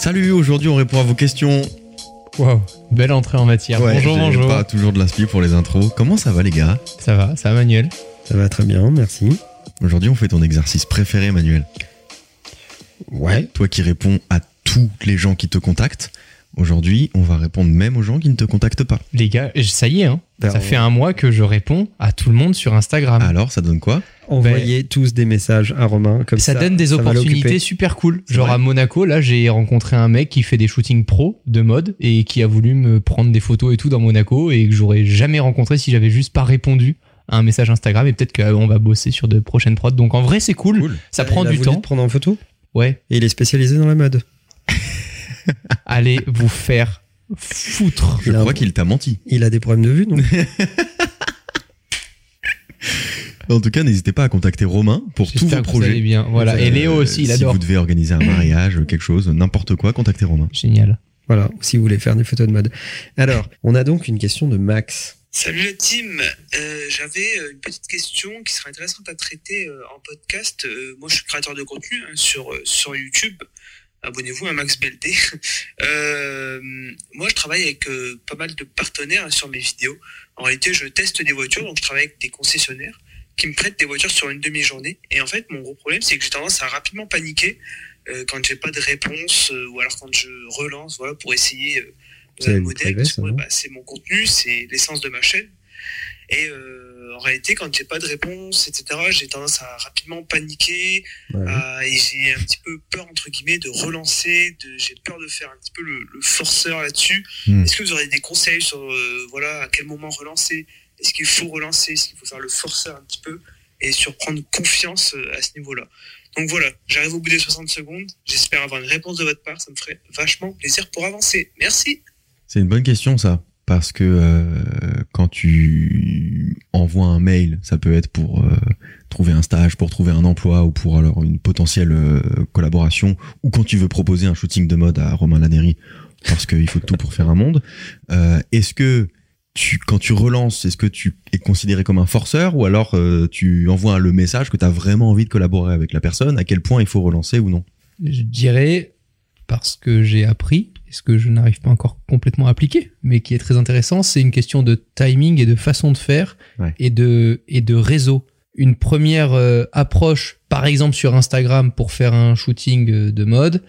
Salut, aujourd'hui on répond à vos questions. Wow, belle entrée en matière. Ouais, bonjour. Pas toujours de l'inspi pour les intros. Comment ça va les gars ? Ça va Manuel ? Ça va très bien, merci. Aujourd'hui on fait ton exercice préféré Manuel. Ouais. Toi qui réponds à tous les gens qui te contactent. Aujourd'hui, on va répondre même aux gens qui ne te contactent pas. Les gars, ça y est, hein. Ben, ça fait un mois que je réponds à tout le monde sur Instagram. Alors, ça donne quoi ? Envoyez tous des messages à Romain, comme ça. Ça donne des ça va opportunités l'occuper. super cool. C'est Genre vrai. à Monaco, là, j'ai rencontré un mec qui fait des shootings pro de mode et qui a voulu me prendre des photos et tout dans Monaco et que j'aurais jamais rencontré si j'avais juste pas répondu à un message Instagram, et peut-être qu'on va bosser sur de prochaines prods. Donc en vrai, c'est cool. Ça prend Il a du voulu temps. te prendre en photo Ouais. et il est spécialisé dans la mode. Allez vous faire foutre. Je crois qu'il t'a menti. Il a des problèmes de vue, non? En tout cas, n'hésitez pas à contacter Romain pour tous J'espère vos que vous projets. allez bien. Voilà. Et Léo aussi, il Si adore. vous devez organiser un mariage, quelque chose, n'importe quoi, contactez Romain. Génial. Voilà, si vous voulez faire des photos de mode. Alors, on a donc une question de Max. Salut la team, j'avais une petite question qui serait intéressante à traiter en podcast. Moi je suis créateur de contenu sur YouTube, abonnez-vous à Max BLD. Moi je travaille avec pas mal de partenaires sur mes vidéos. En réalité je teste des voitures, donc je travaille avec des concessionnaires qui me prêtent des voitures sur une demi-journée. Et en fait mon gros problème c'est que j'ai tendance à rapidement paniquer quand j'ai pas de réponse ou alors quand je relance pour essayer... C'est un une modèle, privée, ça, non c'est mon contenu, c'est l'essence de ma chaîne. Et en réalité, quand j'ai pas de réponse, etc., j'ai tendance à rapidement paniquer, Ouais. et j'ai un petit peu peur, entre guillemets, de relancer, j'ai peur de faire un petit peu le forceur là-dessus. Est-ce que vous aurez des conseils sur, à quel moment relancer ? Est-ce qu'il faut relancer ? Est-ce qu'il faut faire le forceur un petit peu ? Et sur prendre confiance à ce niveau-là. Donc voilà, j'arrive au bout des 60 secondes. J'espère avoir une réponse de votre part. Ça me ferait vachement plaisir pour avancer. Merci. C'est une bonne question ça, parce que quand tu envoies un mail, ça peut être pour trouver un stage, pour trouver un emploi ou pour alors une potentielle collaboration, ou quand tu veux proposer un shooting de mode à Romain Lanéry, parce qu'il faut tout pour faire un monde. Est-ce que quand tu relances, est-ce que tu es considéré comme un forceur, ou alors tu envoies le message que tu as vraiment envie de collaborer avec la personne, à quel point il faut relancer ou non ? Je dirais, parce que j'ai appris, ce que je n'arrive pas encore complètement à appliquer, mais qui est très intéressant, c'est une question de timing et de façon de faire, Ouais. et de réseau. Une première approche, par exemple sur Instagram pour faire un shooting de mode,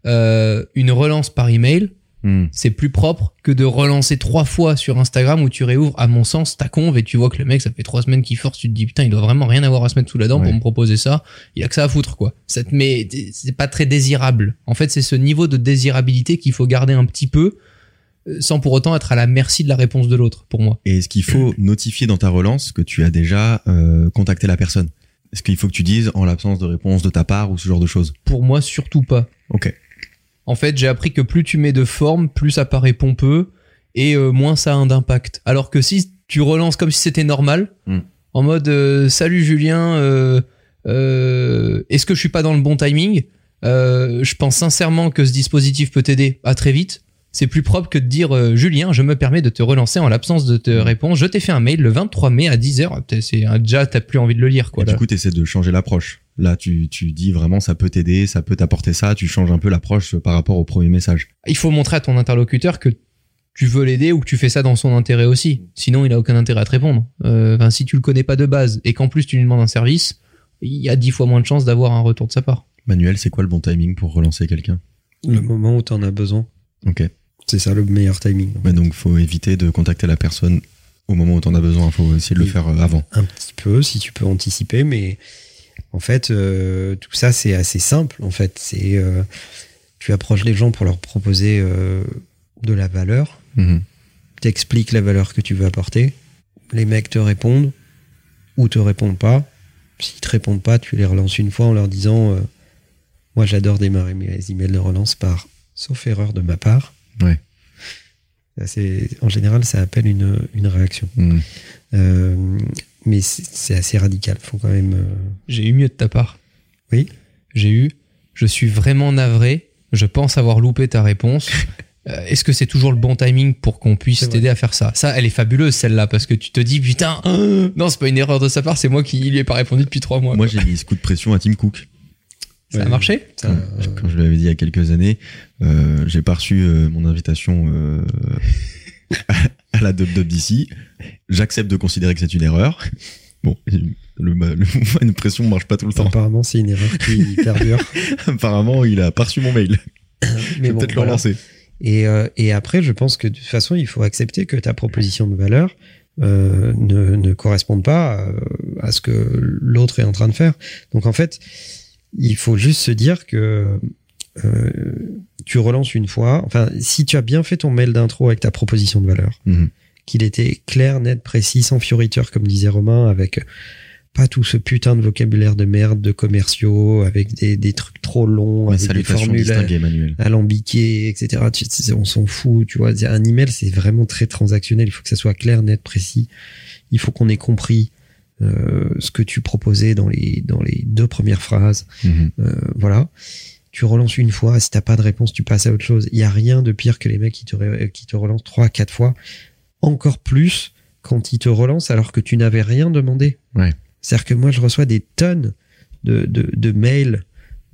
une relance par email, c'est plus propre que de relancer 3 fois sur Instagram où tu réouvres, à mon sens, ta conve et tu vois que le mec, ça fait 3 semaines qu'il force, tu te dis putain, il doit vraiment rien avoir à se mettre sous la dent pour me proposer ça. Il y a que ça à foutre, quoi. Mais c'est pas très désirable. En fait, c'est ce niveau de désirabilité qu'il faut garder un petit peu, sans pour autant être à la merci de la réponse de l'autre, pour moi. Et est-ce qu'il faut notifier dans ta relance que tu as déjà contacté la personne ? Est-ce qu'il faut que tu dises en l'absence de réponse de ta part ou ce genre de choses ? Pour moi, surtout pas. Ok. En fait, j'ai appris que plus tu mets de forme, plus ça paraît pompeux et moins ça a d'impact. Alors que si tu relances comme si c'était normal, en mode salut Julien, est-ce que je suis pas dans le bon timing ? Je pense sincèrement que ce dispositif peut t'aider. À très vite. C'est plus propre que de dire Julien, je me permets de te relancer en l'absence de te réponse. Je t'ai fait un mail le 23 mai à 10h. Déjà, t'as plus envie de le lire, quoi. Et du coup, tu essaies de changer l'approche. Là, tu dis vraiment, ça peut t'aider, ça peut t'apporter ça. Tu changes un peu l'approche par rapport au premier message. Il faut montrer à ton interlocuteur que tu veux l'aider ou que tu fais ça dans son intérêt aussi. Sinon, il a aucun intérêt à te répondre. Si tu le connais pas de base et qu'en plus tu lui demandes un service, il y a 10 fois moins de chances d'avoir un retour de sa part. Manuel, c'est quoi le bon timing pour relancer quelqu'un ? Le moment où t'en as besoin. Ok. C'est ça le meilleur timing. Mais donc, faut éviter de contacter la personne au moment où t'en as besoin. Faut essayer de le faire avant. Un petit peu, si tu peux anticiper, mais en fait, tout ça, c'est assez simple. En fait, tu approches les gens pour leur proposer de la valeur. T'expliques la valeur que tu veux apporter. Les mecs te répondent ou te répondent pas. S'ils te répondent pas, tu les relances une fois en leur disant moi, j'adore démarrer mes emails de relance par sauf erreur de ma part. Ouais. En général, ça appelle une réaction. Mais c'est assez radical. Faut quand même. J'ai eu mieux de ta part. Oui. Je suis vraiment navré. Je pense avoir loupé ta réponse. Est-ce que c'est toujours le bon timing pour qu'on puisse t'aider à faire ça ? Ça, elle est fabuleuse, celle-là, parce que tu te dis, putain, non, c'est pas une erreur de sa part, c'est moi qui lui ai pas répondu depuis 3 mois. Moi, j'ai mis ce coup de pression à Tim Cook. Ça a marché. Comme je l'avais dit il y a quelques années, j'ai pas reçu mon invitation à la WWDC. J'accepte de considérer que c'est une erreur. Bon, une pression marche pas tout le temps. Apparemment, c'est une erreur qui perdure. Apparemment, il a pas reçu mon mail. Mais bon, peut-être le relancer. Et après, je pense que de toute façon, il faut accepter que ta proposition de valeur ne corresponde pas à ce que l'autre est en train de faire. Donc en fait, il faut juste se dire que tu relances une fois. Enfin, si tu as bien fait ton mail d'intro avec ta proposition de valeur, qu'il était clair, net, précis, sans fioriture, comme disait Romain, avec pas tout ce putain de vocabulaire de merde de commerciaux, avec des trucs trop longs, avec des formules alambiquées, etc. On s'en fout, tu vois. Un email, c'est vraiment très transactionnel. Il faut que ça soit clair, net, précis. Il faut qu'on ait compris ce que tu proposais dans les 2 premières phrases. Voilà. Tu relances une fois. Si t'as pas de réponse, tu passes à autre chose. Il y a rien de pire que les mecs qui te relancent 3-4 fois. Encore plus quand ils te relancent alors que tu n'avais rien demandé. Ouais. C'est-à-dire que moi, je reçois des tonnes de mails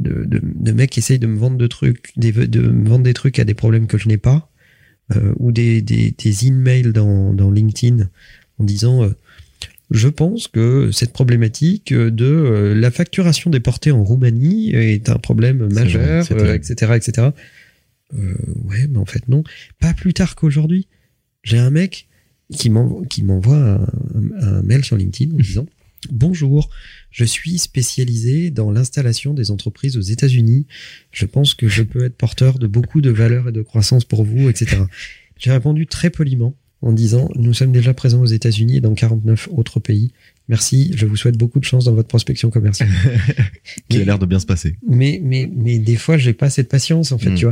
de mecs qui essayent de me vendre de me vendre des trucs à des problèmes que je n'ai pas, ou des emails dans LinkedIn en disant je pense que cette problématique de la facturation déportée en Roumanie est un problème majeur, etc., etc. Ouais, mais en fait non. Pas plus tard qu'aujourd'hui. J'ai un mec qui m'envoie un mail sur LinkedIn en disant bonjour, je suis spécialisé dans l'installation des entreprises aux États-Unis. Je pense que je peux être porteur de beaucoup de valeur et de croissance pour vous, etc. J'ai répondu très poliment en disant nous sommes déjà présents aux États-Unis et dans 49 autres pays. Merci, je vous souhaite beaucoup de chance dans votre prospection commerciale. Qui a l'air de bien se passer. Mais des fois, j'ai pas cette patience, en fait, tu vois.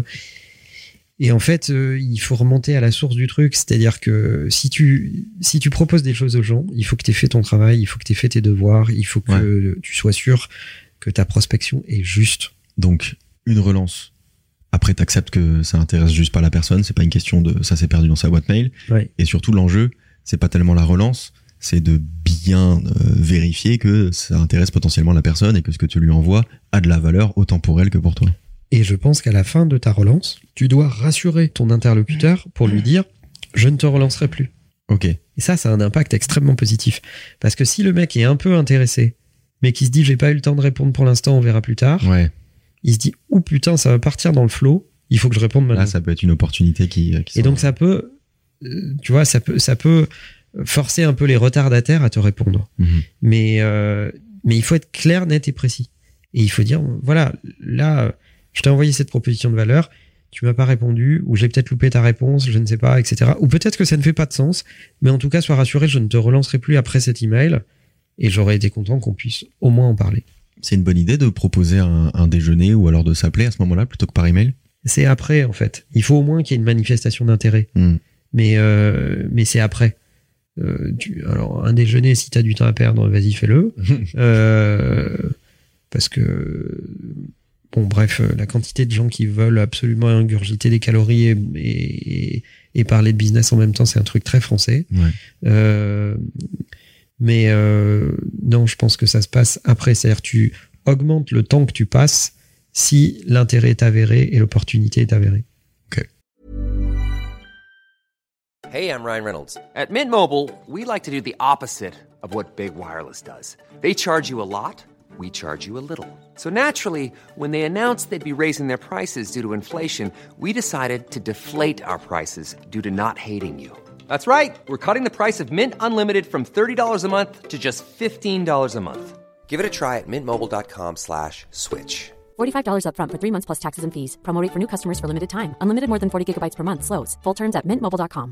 Et en fait, il faut remonter à la source du truc, c'est-à-dire que si tu proposes des choses aux gens, il faut que tu aies fait ton travail, il faut que tu aies fait tes devoirs, il faut que tu sois sûr que ta prospection est juste. Donc, une relance. Après, t'acceptes que ça intéresse juste pas la personne, c'est pas une question de ça s'est perdu dans sa boîte mail. Ouais. Et surtout, l'enjeu, c'est pas tellement la relance, c'est de bien vérifier que ça intéresse potentiellement la personne et que ce que tu lui envoies a de la valeur autant pour elle que pour toi. Et je pense qu'à la fin de ta relance, tu dois rassurer ton interlocuteur pour lui dire « je ne te relancerai plus ». Ok. Et ça a un impact extrêmement positif. Parce que si le mec est un peu intéressé, mais qui se dit « j'ai pas eu le temps de répondre pour l'instant, on verra plus tard », il se dit « oh putain, ça va partir dans le flow, il faut que je réponde maintenant ». Là, ça peut être une opportunité qui et donc ça peut, tu vois, ça peut forcer un peu les retardataires à te répondre. Mais il faut être clair, net et précis. Et il faut dire, voilà, là, je t'ai envoyé cette proposition de valeur, tu m'as pas répondu, ou j'ai peut-être loupé ta réponse, je ne sais pas, etc. Ou peut-être que ça ne fait pas de sens, mais en tout cas, sois rassuré, je ne te relancerai plus après cet email, et j'aurais été content qu'on puisse au moins en parler. C'est une bonne idée de proposer un déjeuner ou alors de s'appeler à ce moment-là plutôt que par email ? C'est après, en fait. Il faut au moins qu'il y ait une manifestation d'intérêt. Mais c'est après. Alors, un déjeuner, si t'as du temps à perdre, vas-y, fais-le. Parce que, bon, bref, la quantité de gens qui veulent absolument ingurgiter des calories et parler de business en même temps, c'est un truc très français. Mais non, je pense que ça se passe après. C'est-à-dire, tu augmentes le temps que tu passes si l'intérêt est avéré et l'opportunité est avérée. Ok. Hey, I'm Ryan Reynolds. At Mint Mobile, we like to do the opposite of what Big Wireless does. They charge you a lot, we charge you a little. So naturally, when they announced they'd be raising their prices due to inflation, we decided to deflate our prices due to not hating you. That's right. We're cutting the price of Mint Unlimited from $30 a month to just $15 a month. Give it a try at mintmobile.com/switch. $45 up front for 3 months plus taxes and fees. Promo rate for new customers for limited time. Unlimited more than 40 gigabytes per month. Slows full terms at mintmobile.com.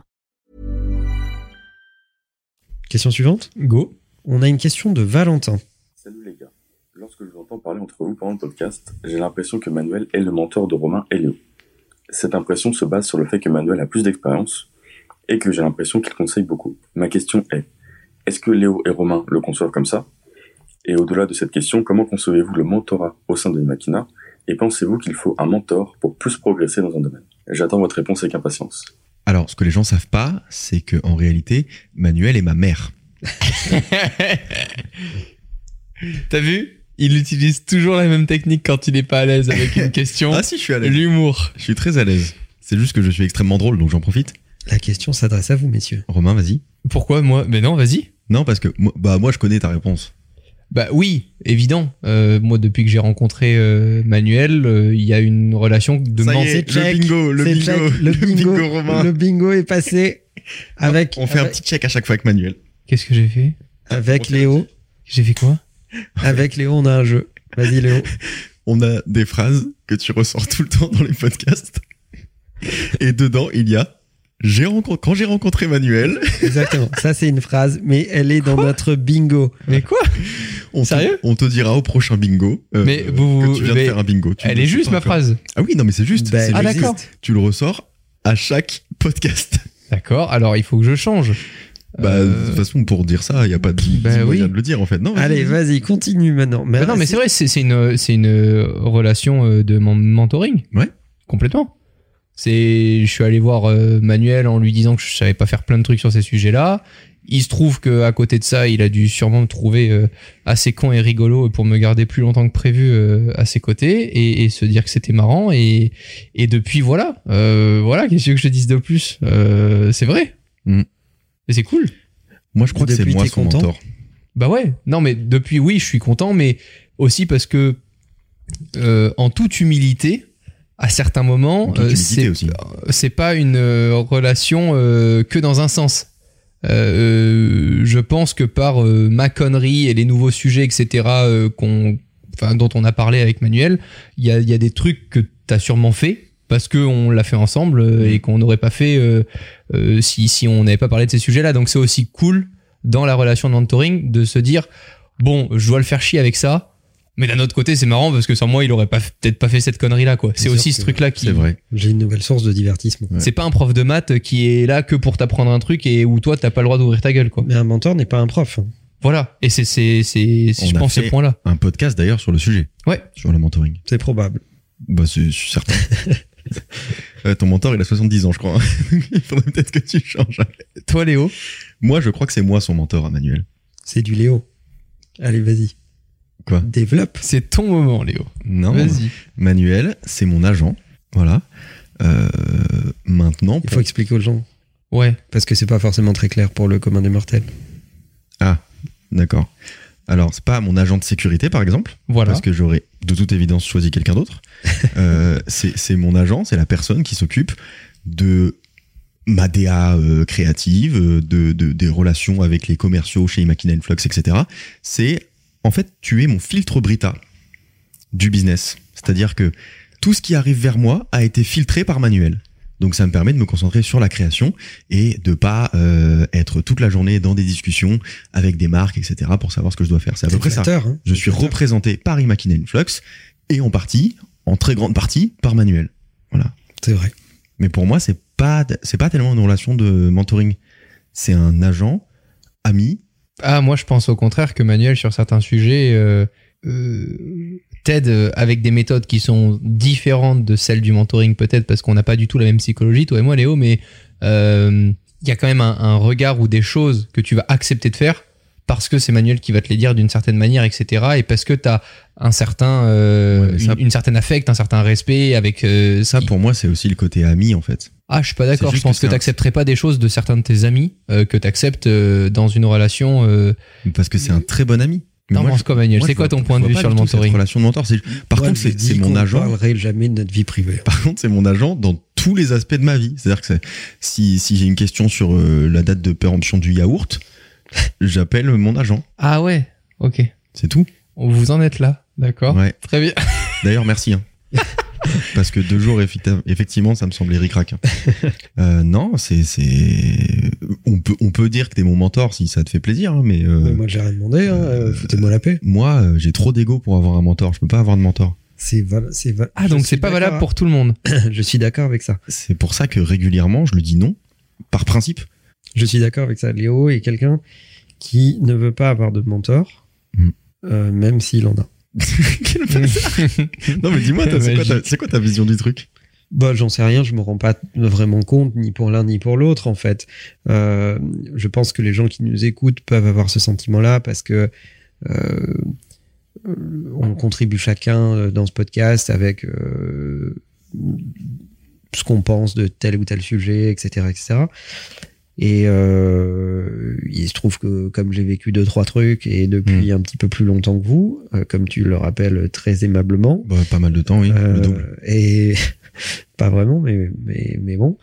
Question suivante. Go. On a une question de Valentin. Salut les gars. Lorsque je vous entends parler entre vous pendant le podcast, j'ai l'impression que Manuel est le mentor de Romain et Léo. Cette impression se base sur le fait que Manuel a plus d'expérience et que j'ai l'impression qu'il conseille beaucoup. Ma question est-ce que Léo et Romain le conçoivent comme ça ? Et au-delà de cette question, comment concevez-vous le mentorat au sein de Imakina ? Et pensez-vous qu'il faut un mentor pour plus progresser dans un domaine ? J'attends votre réponse avec impatience. Alors, ce que les gens savent pas, c'est que en réalité, Manuel est ma mère. T'as vu ? Il utilise toujours la même technique quand il est pas à l'aise avec une question. Ah si, je suis à l'aise. L'humour. Je suis très à l'aise. C'est juste que je suis extrêmement drôle, donc j'en profite. La question s'adresse à vous, messieurs. Romain, vas-y. Pourquoi moi? Mais non, vas-y. Non, parce que moi, je connais ta réponse. Bah oui, évident. Moi, depuis que j'ai rencontré Manuel, il y a une relation de Ça y mentor. est, le bingo, Romain. Le bingo est passé avec. On fait un petit check à chaque fois avec Manuel. Qu'est-ce que j'ai fait? Avec Léo. J'ai fait quoi? Avec Léo, on a un jeu. Vas-y, Léo. On a des phrases que tu ressors tout le temps dans les podcasts. Et dedans, il y a quand j'ai rencontré Manuel. Exactement. Ça, c'est une phrase, mais elle est dans notre bingo. Mais quoi? Sérieux? On te dira au prochain bingo mais que tu viens de faire un bingo. Elle est juste ma phrase. Ah oui, non, mais c'est juste. Bah, c'est juste. D'accord. Tu le ressors à chaque podcast. D'accord, alors il faut que je change. De toute façon, pour dire ça, il n'y a pas de moyen de le dire en fait. Non, allez, vas-y, continue maintenant. Mais non, mais c'est vrai, c'est une relation de mentoring. Ouais. Complètement. Je suis allé voir Manuel en lui disant que je savais pas faire plein de trucs sur ces sujets-là. Il se trouve que à côté de ça, il a dû sûrement me trouver assez con et rigolo pour me garder plus longtemps que prévu à ses côtés et se dire que c'était marrant et depuis voilà, qu'est-ce que je te dise de plus? C'est vrai. Et c'est cool. Moi, je crois que c'est moi son mentor. Bah ouais. Non, mais depuis, oui, je suis content, mais aussi parce que en toute humilité, à certains moments, c'est pas une relation que dans un sens. Je pense que par ma connerie et les nouveaux sujets, etc., dont on a parlé avec Manuel, il y a des trucs que t'as sûrement fait parce que on l'a fait ensemble et qu'on n'aurait pas fait si on n'avait pas parlé de ces sujets-là. Donc c'est aussi cool dans la relation de mentoring de se dire bon, je dois le faire chier avec ça. Mais d'un autre côté, c'est marrant parce que sans moi, il aurait peut-être pas fait cette connerie-là, quoi. C'est aussi ce truc-là qui. C'est vrai. J'ai une nouvelle source de divertissement. Ouais. C'est pas un prof de maths qui est là que pour t'apprendre un truc et où toi, t'as pas le droit d'ouvrir ta gueule, quoi. Mais un mentor n'est pas un prof. Voilà. Et c'est je pense, ce point-là. Un podcast d'ailleurs sur le sujet. Ouais. Sur le mentoring. C'est probable. Bah, c'est certain. Ton mentor, il a 70 ans, je crois. Il faudrait peut-être que tu changes. Toi, Léo? Moi, je crois que c'est moi son mentor, Manuel. C'est du Léo. Allez, vas-y. Quoi? Développe. C'est ton moment, Léo. Non. Vas-y. Manuel, c'est mon agent. Voilà. Maintenant. Il faut expliquer aux gens. Ouais. Parce que c'est pas forcément très clair pour le commun des mortels. Ah, d'accord. Alors, c'est pas mon agent de sécurité, par exemple. Voilà. Parce que j'aurais de toute évidence choisi quelqu'un d'autre. C'est mon agent, c'est la personne qui s'occupe de ma DA créative, des relations avec les commerciaux chez Imakina Flux, etc. En fait, tu es mon filtre Brita du business. C'est-à-dire que tout ce qui arrive vers moi a été filtré par Manuel. Donc ça me permet de me concentrer sur la création et de pas être toute la journée dans des discussions avec des marques, etc. pour savoir ce que je dois faire. C'est à peu près ça. Hein, je suis représenté par Imakina Flux et en très grande partie, par Manuel. Voilà. C'est vrai. Mais pour moi, c'est pas tellement une relation de mentoring. C'est un agent, ami. Ah, moi, je pense au contraire que Manuel, sur certains sujets, t'aide avec des méthodes qui sont différentes de celles du mentoring, peut-être parce qu'on n'a pas du tout la même psychologie, toi et moi, Léo, mais il y a quand même un regard ou des choses que tu vas accepter de faire parce que c'est Manuel qui va te les dire d'une certaine manière, etc. Et parce que t'as un certain, une certaine affect, un certain respect avec ça. Pour moi, c'est aussi le côté ami, en fait. Ah, je suis pas d'accord. Je pense que t'accepterais pas des choses de certains de tes amis que t'acceptes dans une relation. Parce que c'est un très bon ami. Non, pense quoi, Manuel? C'est quoi ton point de vue sur le mentoring? Relation de mentor, par contre, c'est mon agent. On parlerait jamais de notre vie privée. Par contre, c'est mon agent dans tous les aspects de ma vie. C'est-à-dire que si j'ai une question sur la date de péremption du yaourt, j'appelle mon agent. Ah ouais, ok. C'est tout. Vous en êtes là, d'accord. Ouais. Très bien. D'ailleurs, merci. Parce que 2 jours, effectivement, ça me semblait ric-rac. Non, on peut dire que t'es mon mentor si ça te fait plaisir, hein, mais moi, j'ai rien demandé, foutez-moi la paix. Moi, j'ai trop d'ego pour avoir un mentor. Je peux pas avoir de mentor. Ah, donc c'est pas valable pour tout le monde. Je suis d'accord avec ça. C'est pour ça que régulièrement, je le dis non, par principe. Je suis d'accord avec ça. Léo est quelqu'un qui ne veut pas avoir de mentor, même s'il en a. Non, mais dis-moi, c'est quoi ta vision du truc? Bah, j'en sais rien, je me rends pas vraiment compte, ni pour l'un ni pour l'autre, en fait. Je pense que les gens qui nous écoutent peuvent avoir ce sentiment-là parce que on contribue chacun dans ce podcast avec ce qu'on pense de tel ou tel sujet, etc., etc. Et il se trouve que comme j'ai vécu 2-3 trucs et depuis un petit peu plus longtemps que vous, comme tu le rappelles très aimablement, pas mal de temps, oui, le double. Et pas vraiment, mais bon,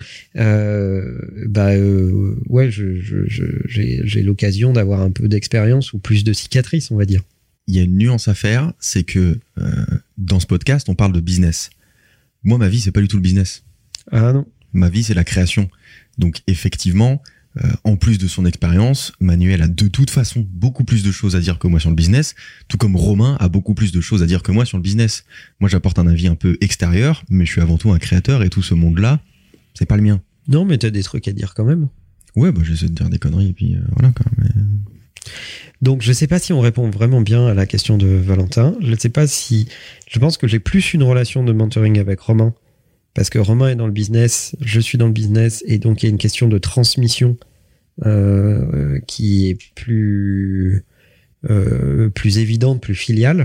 ouais, j'ai l'occasion d'avoir un peu d'expérience ou plus de cicatrices, on va dire. Il y a une nuance à faire, c'est que dans ce podcast, on parle de business. Moi, ma vie, c'est pas du tout le business. Ah non. Ma vie, c'est la création. Donc, effectivement, en plus de son expérience, Manuel a de toute façon beaucoup plus de choses à dire que moi sur le business, tout comme Romain a beaucoup plus de choses à dire que moi sur le business. Moi, j'apporte un avis un peu extérieur, mais je suis avant tout un créateur et tout ce monde-là, c'est pas le mien. Non, mais t'as des trucs à dire quand même. Ouais, j'essaie de dire des conneries et puis voilà quand même. Donc, je sais pas si on répond vraiment bien à la question de Valentin. Je sais pas si... Je pense que j'ai plus une relation de mentoring avec Romain. Parce que Romain est dans le business, je suis dans le business, et donc il y a une question de transmission qui est plus évidente, plus filiale.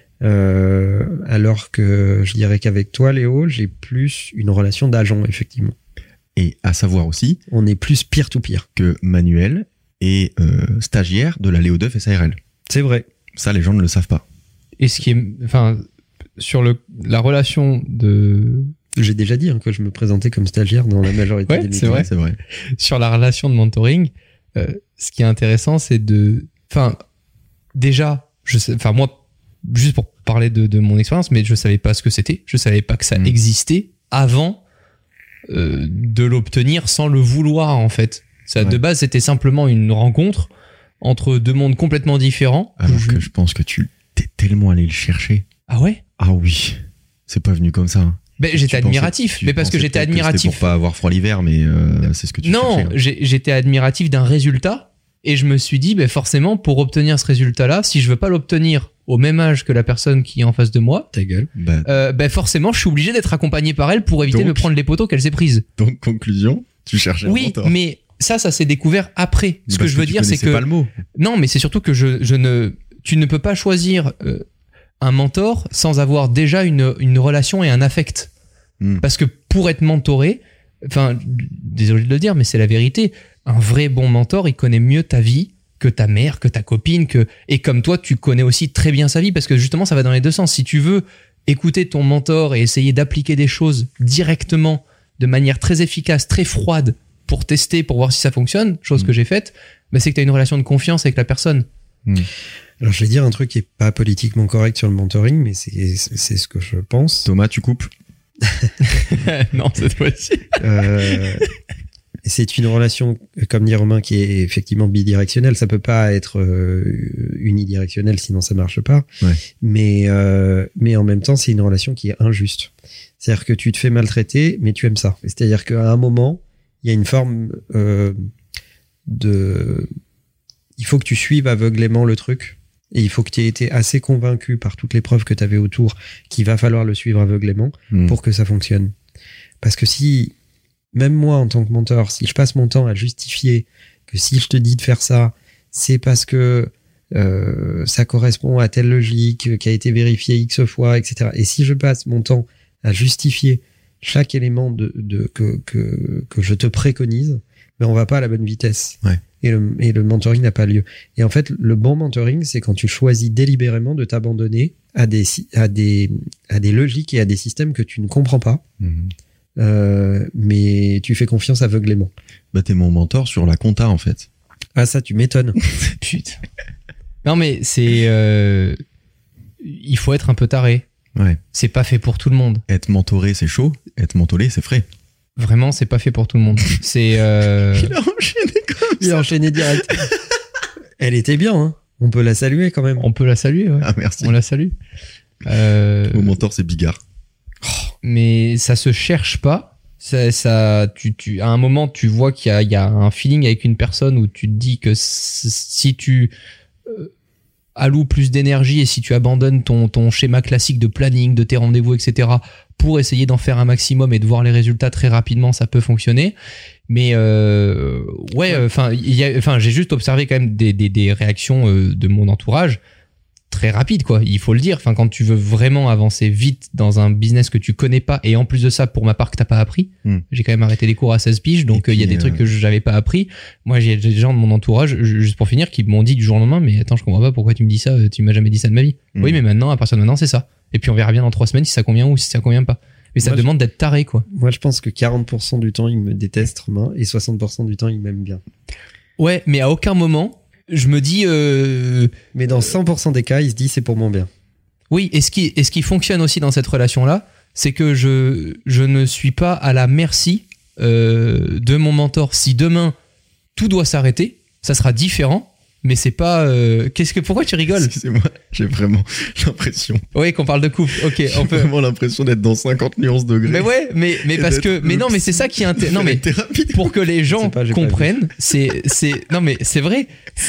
Alors que je dirais qu'avec toi, Léo, j'ai plus une relation d'agent, effectivement. Et à savoir aussi... On est plus peer-to-peer. Que Manuel est stagiaire de la Léo Duff SARL. C'est vrai. Ça, les gens ne le savent pas. Et ce qui est... Enfin, sur la relation de... J'ai déjà dit que je me présentais comme stagiaire dans la majorité des métiers. C'est vrai. Sur la relation de mentoring, ce qui est intéressant, c'est de... Enfin, déjà, moi, juste pour parler de mon expérience, mais je savais pas ce que c'était. Je savais pas que ça existait avant de l'obtenir sans le vouloir, en fait. Ça, de base, c'était simplement une rencontre entre deux mondes complètement différents. Alors que je pense que tu t'es tellement allé le chercher. Ah ouais? Ah oui. C'est pas venu comme ça. J'étais admiratif, mais parce que j'étais admiratif. C'était pour pas avoir froid l'hiver, mais c'est ce que tu cherchais. Non, j'étais admiratif d'un résultat et je me suis dit, forcément, pour obtenir ce résultat-là, si je veux pas l'obtenir au même âge que la personne qui est en face de moi, ta gueule, forcément, je suis obligé d'être accompagné par elle pour éviter de me prendre les potos qu'elle s'est prises. Donc, conclusion, tu cherchais un mentor. Oui, mais ça s'est découvert après. Ce que je veux dire, c'est que... pas le mot. Non, mais c'est surtout que tu ne peux pas choisir un mentor sans avoir déjà une relation et un affect. Parce que pour être mentoré, désolé de le dire, mais c'est la vérité, un vrai bon mentor, il connaît mieux ta vie que ta mère, que ta copine, et comme toi, tu connais aussi très bien sa vie, parce que justement, ça va dans les deux sens. Si tu veux écouter ton mentor et essayer d'appliquer des choses directement, de manière très efficace, très froide, pour tester, pour voir si ça fonctionne, chose que j'ai faite, c'est que tu as une relation de confiance avec la personne. Alors, je vais dire un truc qui est pas politiquement correct sur le mentoring, mais c'est ce que je pense. Thomas, tu coupes? Non, cette fois-ci. C'est une relation, comme dit Romain, qui est effectivement bidirectionnelle. Ça peut pas être unidirectionnelle, sinon ça marche pas. Ouais. Mais en même temps, c'est une relation qui est injuste. C'est-à-dire que tu te fais maltraiter, mais tu aimes ça. C'est-à-dire qu'à un moment, il y a une forme il faut que tu suives aveuglément le truc. Et il faut que tu aies été assez convaincu par toutes les preuves que tu avais autour qu'il va falloir le suivre aveuglément pour que ça fonctionne. Parce que si, même moi en tant que mentor, si je passe mon temps à justifier que si je te dis de faire ça, c'est parce que ça correspond à telle logique qui a été vérifiée X fois, etc. Et si je passe mon temps à justifier chaque élément que je te préconise, on va pas à la bonne vitesse. Ouais. Et le mentoring n'a pas lieu. Et en fait, le bon mentoring, c'est quand tu choisis délibérément de t'abandonner à des logiques et à des systèmes que tu ne comprends pas, mais tu fais confiance aveuglément. T'es mon mentor sur la compta, en fait. Ah, ça, tu m'étonnes. Putain. Non, mais c'est... il faut être un peu taré. Ouais. C'est pas fait pour tout le monde. Être mentoré, c'est chaud. Être mentolé, c'est frais. Vraiment, c'est pas fait pour tout le monde. C'est. Il a enchaîné comme ça. Il a enchaîné direct. Elle était bien, hein. On peut la saluer quand même. On peut la saluer, ouais. Ah, merci. On la salue. Mon mentor, c'est Bigard. Mais ça se cherche pas. À un moment, tu vois qu'il y a un feeling avec une personne où tu te dis que si tu alloues plus d'énergie et si tu abandonnes ton schéma classique de planning, de tes rendez-vous, etc., pour essayer d'en faire un maximum et de voir les résultats très rapidement, ça peut fonctionner. Mais j'ai juste observé quand même des réactions de mon entourage très rapide, quoi. Il faut le dire. Enfin, quand tu veux vraiment avancer vite dans un business que tu connais pas, et en plus de ça, pour ma part, que t'as pas appris, j'ai quand même arrêté les cours à 16 piges, donc il y a des trucs que j'avais pas appris. Moi, j'ai des gens de mon entourage, juste pour finir, qui m'ont dit du jour au lendemain, mais attends, je comprends pas pourquoi tu me dis ça, tu m'as jamais dit ça de ma vie. Oui, mais maintenant, à partir de maintenant, c'est ça. Et puis on verra bien dans 3 semaines si ça convient ou si ça convient pas. Mais ça demande d'être taré, quoi. Moi, je pense que 40% du temps, il me déteste, Romain, et 60% du temps, il m'aime bien. Ouais, mais à aucun moment, je me dis... Mais dans 100% des cas, il se dit c'est pour mon bien. Oui, et ce qui fonctionne aussi dans cette relation-là, c'est que je ne suis pas à la merci de mon mentor. Si demain, tout doit s'arrêter, ça sera différent. Mais c'est pas... Pourquoi tu rigoles ? Excusez-moi, j'ai vraiment l'impression... Oui, qu'on parle de couple. Ok, on peut... vraiment l'impression d'être dans 50 nuances degrés. Mais ouais, mais parce que... Mais non, mais c'est ça qui est... Non, mais pour que les gens comprennent, non, mais c'est vrai,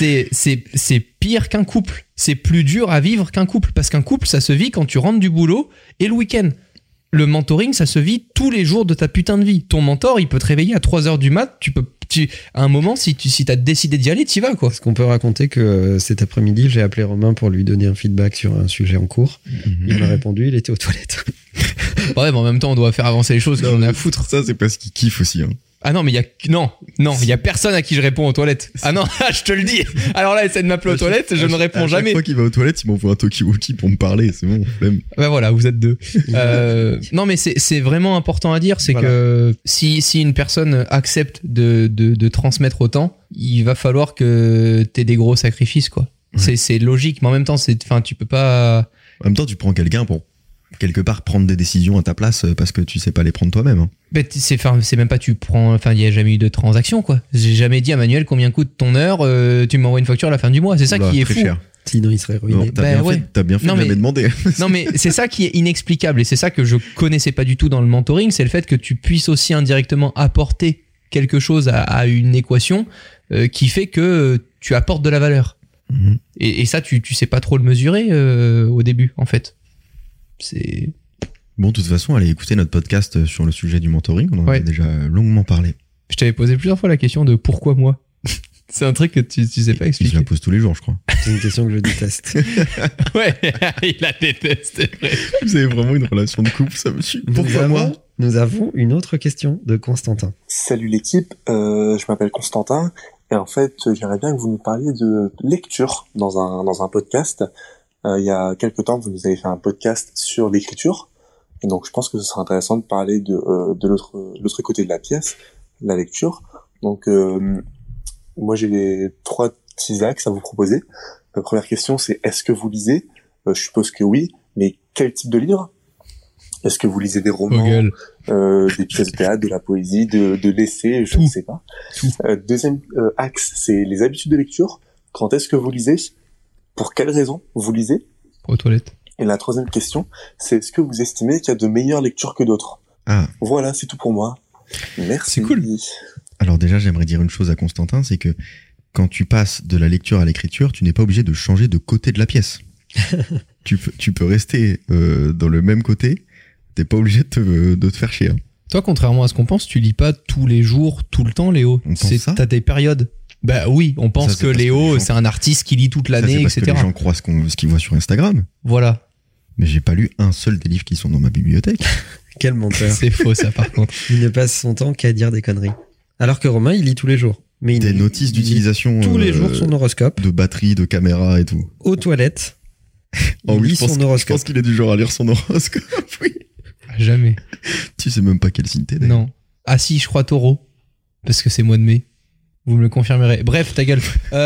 c'est pire qu'un couple. C'est plus dur à vivre qu'un couple. Parce qu'un couple, ça se vit quand tu rentres du boulot et le week-end. Le mentoring, ça se vit tous les jours de ta putain de vie. Ton mentor, il peut te réveiller à 3h du mat, à un moment, si t'as décidé d'y aller, t'y vas, quoi. Est-ce qu'on peut raconter que cet après-midi, j'ai appelé Romain pour lui donner un feedback sur un sujet en cours. Il m'a répondu, il était aux toilettes. Ouais, mais en même temps, on doit faire avancer les choses, qu'on a à foutre. Ça, c'est parce qu'il kiffe aussi, hein. Ah non, mais il y a personne à qui je réponds aux toilettes. Ah non, je te le dis. Alors là, essaie de m'appeler aux toilettes, je ne réponds jamais. Chaque fois qu'il va aux toilettes, il m'envoie un talkie-walkie pour me parler, c'est bon, flemme. Bah voilà, vous êtes 2. Non, mais c'est vraiment important à dire, c'est que si une personne accepte de transmettre autant, il va falloir que t'aies des gros sacrifices, quoi. Ouais. C'est logique, mais en même temps, tu peux pas... En même temps, tu prends quelqu'un pour quelque part prendre des décisions à ta place parce que tu sais pas les prendre toi-même, hein. C'est même pas il y a jamais eu de transaction, quoi. J'ai jamais dit à Manuel combien coûte ton heure, tu m'envoies une facture à la fin du mois, c'est ça qui est fou. Cher. Sinon il serait ruiné. Non, t'as bien fait de jamais demander. Non, mais c'est ça qui est inexplicable, et c'est ça que je connaissais pas du tout dans le mentoring, c'est le fait que tu puisses aussi indirectement apporter quelque chose à une équation qui fait que tu apportes de la valeur. Et ça, tu sais pas trop le mesurer au début, en fait. C'est... Bon, de toute façon, allez écouter notre podcast sur le sujet du mentoring. On en avait déjà longuement parlé. Je t'avais posé plusieurs fois la question de pourquoi moi. C'est un truc que tu sais pas expliquer. Je la pose tous les jours, je crois. C'est une question que je déteste. Ouais, il la déteste, c'est vrai. Vous avez vraiment une relation de couple, ça me suit. Pourquoi moi ? Nous avons une autre question de Constantin. Salut l'équipe, je m'appelle Constantin et en fait j'aimerais bien que vous nous parliez de lecture dans un podcast. Il y a quelques temps vous nous avez fait un podcast sur l'écriture et donc je pense que ce serait intéressant de parler de l'autre côté de la pièce, la lecture. Donc moi j'ai 3 petits axes à vous proposer. La première question c'est est-ce que vous lisez ? Je suppose que oui, mais quel type de livre ? Est-ce que vous lisez des romans, des pièces de théâtre, de la poésie, de l'essai, je ne sais pas. Deuxième axe, c'est les habitudes de lecture. Quand est-ce que vous lisez ? Pour quelles raisons vous lisez ? Aux toilettes. Et la troisième question, c'est est-ce que vous estimez qu'il y a de meilleures lectures que d'autres ? Voilà, c'est tout pour moi. Merci. C'est cool. Alors déjà, j'aimerais dire une chose à Constantin, c'est que quand tu passes de la lecture à l'écriture, tu n'es pas obligé de changer de côté de la pièce. tu peux rester dans le même côté. T'es pas obligé de te faire chier. Hein. Toi, contrairement à ce qu'on pense, tu lis pas tous les jours, tout le temps, Léo. T'as des périodes. Bah oui, on pense que Léo, c'est un artiste qui lit toute l'année, etc. Que les gens croient ce qu'ils voient sur Instagram. Voilà. Mais j'ai pas lu un seul des livres qui sont dans ma bibliothèque. Quel menteur. C'est faux, ça, par contre. Il ne passe son temps qu'à dire des conneries. Alors que Romain, il lit tous les jours. Mais des notices d'utilisation. Tous les jours son horoscope. De batterie, de caméra et tout. Aux toilettes. Oh oui, je pense qu'il est du genre à lire son horoscope, oui. Jamais. Tu sais même pas quel signe t'es, d'ailleurs. Non. Ah si, je crois Taureau. Parce que c'est mois de mai. Vous me le confirmerez. Bref, ta gueule.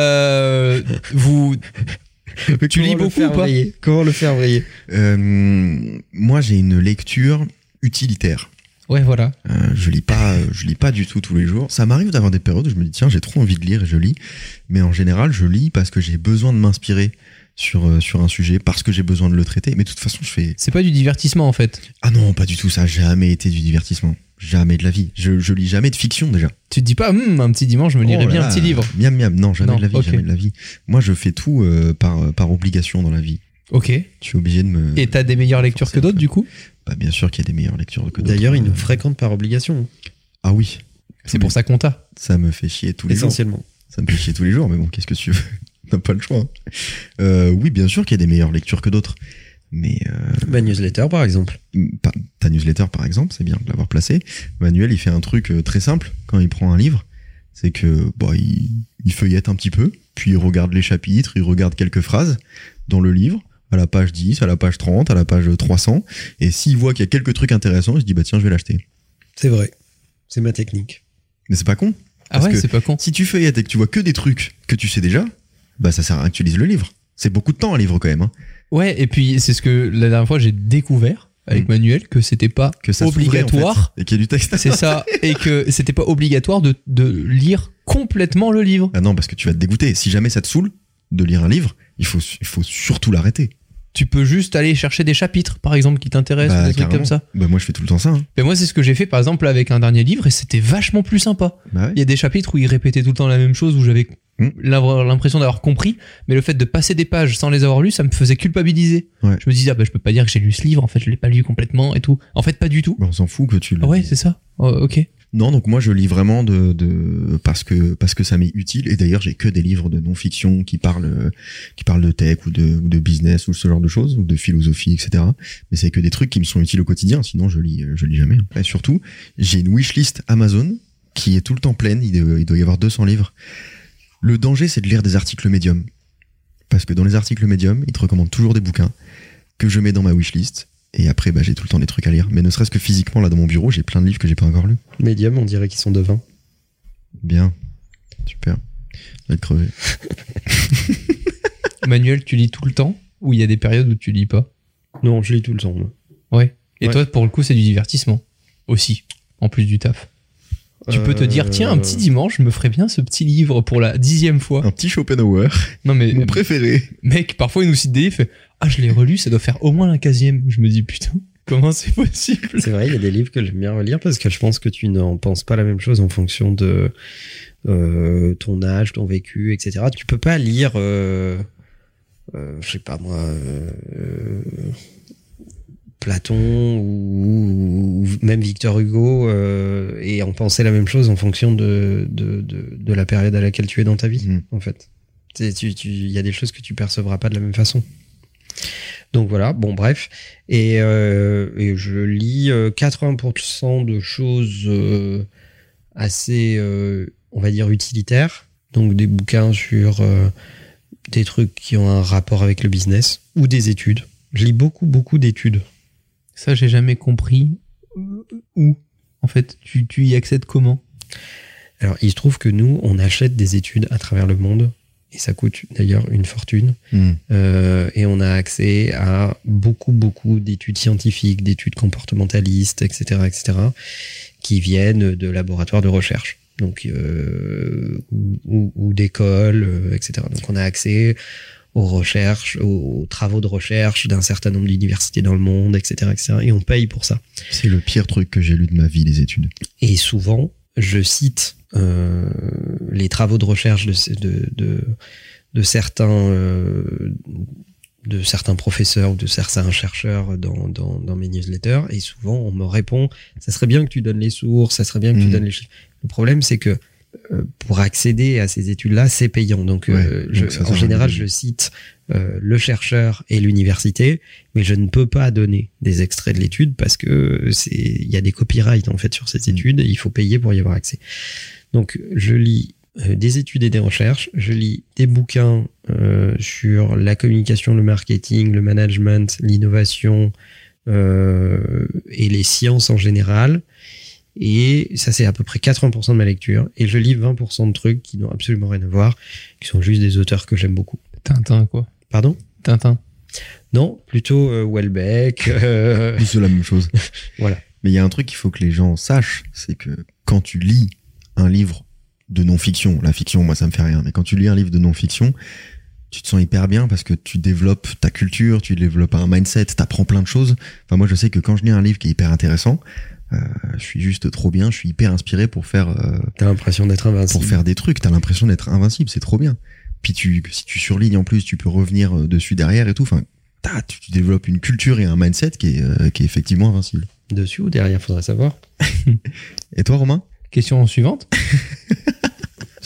Tu lis beaucoup ou pas ? Comment le faire briller ? Moi, j'ai une lecture utilitaire. Ouais, voilà. Je lis pas du tout tous les jours. Ça m'arrive d'avoir des périodes où je me dis tiens, j'ai trop envie de lire et je lis. Mais en général, je lis parce que j'ai besoin de m'inspirer sur un sujet, parce que j'ai besoin de le traiter. Mais de toute façon, C'est pas du divertissement, en fait. Ah non, pas du tout. Ça a jamais été du divertissement. Jamais de la vie. Je lis jamais de fiction, déjà. Tu te dis pas, un petit dimanche, je me lirais bien un petit livre. Miam miam. Non, jamais de la vie, okay. Jamais de la vie. Moi, je fais tout par obligation dans la vie. Ok. Tu es obligé de me... Et t'as des meilleures lectures que d'autres, du coup ? Bah, bien sûr qu'il y a des meilleures lectures que d'autres. D'ailleurs, il nous fréquente par obligation. Ah oui. C'est pour ça qu'on t'a. Ça me fait chier tous les jours. Essentiellement. Ça me fait chier tous les jours, mais bon, qu'est-ce que tu veux ? T'as pas le choix. Oui, bien sûr qu'il y a des meilleures lectures que d'autres. Mais ma newsletter, par exemple. Ta newsletter, par exemple, c'est bien de l'avoir placé. Manuel, il fait un truc très simple quand il prend un livre. C'est que il feuillette un petit peu, puis il regarde les chapitres, il regarde quelques phrases dans le livre, à la page 10, à la page 30, à la page 300. Et s'il voit qu'il y a quelques trucs intéressants, il se dit tiens, je vais l'acheter. C'est vrai. C'est ma technique. Mais c'est pas con. Ah ouais, c'est pas con. Si tu feuillettes et que tu vois que des trucs que tu sais déjà, ça sert à rien que tu lises le livre. C'est beaucoup de temps un livre quand même. Hein. Ouais, et puis c'est ce que la dernière fois j'ai découvert avec Manuel, que c'était pas obligatoire. En fait, et qu'il y a du texte. C'est ça, et que c'était pas obligatoire de lire complètement le livre. Ah non, parce que tu vas te dégoûter. Si jamais ça te saoule de lire un livre, il faut surtout l'arrêter. Tu peux juste aller chercher des chapitres, par exemple, qui t'intéressent, ou des trucs comme ça. Moi, je fais tout le temps ça. Hein. Mais moi, c'est ce que j'ai fait, par exemple, avec un dernier livre, et c'était vachement plus sympa. Ouais. Il y a des chapitres où il répétait tout le temps la même chose, où j'avais l'impression d'avoir compris, mais le fait de passer des pages sans les avoir lues, ça me faisait culpabiliser. Ouais. Je me disais, je peux pas dire que j'ai lu ce livre, en fait, je l'ai pas lu complètement et tout. En fait, pas du tout. On s'en fout que tu le... Ouais, c'est ça. Oh, ok. Non, donc moi je lis vraiment parce que ça m'est utile, et d'ailleurs j'ai que des livres de non-fiction qui parlent de tech ou de business ou ce genre de choses, ou de philosophie, etc. Mais c'est que des trucs qui me sont utiles au quotidien, sinon je lis jamais. Et surtout, j'ai une wishlist Amazon qui est tout le temps pleine, il doit y avoir 200 livres. Le danger, c'est de lire des articles Medium. Parce que dans les articles Medium, ils te recommandent toujours des bouquins que je mets dans ma wishlist. Et après, j'ai tout le temps des trucs à lire. Mais ne serait-ce que physiquement, là, dans mon bureau, j'ai plein de livres que j'ai pas encore lus. Medium, on dirait qu'ils sont de 20. Bien. Super. Je vais être crevé. Manuel, tu lis tout le temps? Ou il y a des périodes où tu lis pas? Non, je lis tout le temps. Moi. Ouais. Et toi, pour le coup, c'est du divertissement. Aussi. En plus du taf. Tu peux te dire, tiens, un petit dimanche, je me ferais bien ce petit livre pour la 10e fois. Un petit Schopenhauer. Non, mais. Mon préféré. Mec, parfois, il nous cite des livres, je l'ai relu, ça doit faire au moins la 15e. Je me dis, putain, comment c'est possible? C'est vrai, il y a des livres que j'aime bien relire parce que je pense que tu n'en penses pas la même chose en fonction de ton âge, ton vécu, etc. Tu peux pas lire, je sais pas moi, Platon ou même Victor Hugo et en penser la même chose en fonction de la période à laquelle tu es dans ta vie, en fait. Il y a des choses que tu percevras pas de la même façon. Donc voilà, bon bref. Et je lis 80% de choses assez, on va dire, utilitaires. Donc des bouquins sur des trucs qui ont un rapport avec le business ou des études. Je lis beaucoup d'études. Ça, j'ai jamais compris. Où? En fait, tu y accèdes comment? Alors, il se trouve que nous, on achète des études à travers le monde. Et ça coûte d'ailleurs une fortune. Et on a accès à beaucoup d'études scientifiques, d'études comportementalistes, etc., qui viennent de laboratoires de recherche. Donc, ou d'écoles, etc. Donc, on a accès aux recherches, aux travaux de recherche d'un certain nombre d'universités dans le monde, etc., et on paye pour ça. C'est le pire truc que j'ai lu de ma vie, les études. Et souvent, je cite les travaux de recherche de certains professeurs ou de certains chercheurs dans mes newsletters, et souvent on me répond, ça serait bien que tu donnes les sources, ça serait bien que tu donnes les chiffres. Le problème, c'est que pour accéder à ces études-là, c'est payant. Donc, en général, je cite le chercheur et l'université, mais je ne peux pas donner des extraits de l'étude parce que il y a des copyrights en fait sur cette étude et il faut payer pour y avoir accès. Donc, je lis des études et des recherches, je lis des bouquins sur la communication, le marketing, le management, l'innovation et les sciences en général. Et ça, c'est à peu près 80% de ma lecture. Et je lis 20% de trucs qui n'ont absolument rien à voir, qui sont juste des auteurs que j'aime beaucoup. Tintin, quoi. Pardon? Tintin. Non, plutôt Houellebecq. C'est la même chose. Voilà. Mais il y a un truc qu'il faut que les gens sachent, c'est que quand tu lis un livre de non-fiction, la fiction, moi, ça me fait rien, mais quand tu lis un livre de non-fiction, tu te sens hyper bien parce que tu développes ta culture, tu développes un mindset, t'apprends plein de choses. Enfin, moi, je sais que quand je lis un livre qui est hyper intéressant, je suis juste trop bien, je suis hyper inspiré pour faire t'as l'impression d'être invincible, pour faire des trucs, t'as l'impression d'être invincible, c'est trop bien. Puis si tu surlignes en plus, tu peux revenir dessus derrière et tout, enfin tu développes une culture et un mindset qui est effectivement invincible. Dessus ou derrière, faudrait savoir. Et toi, Romain? Question suivante.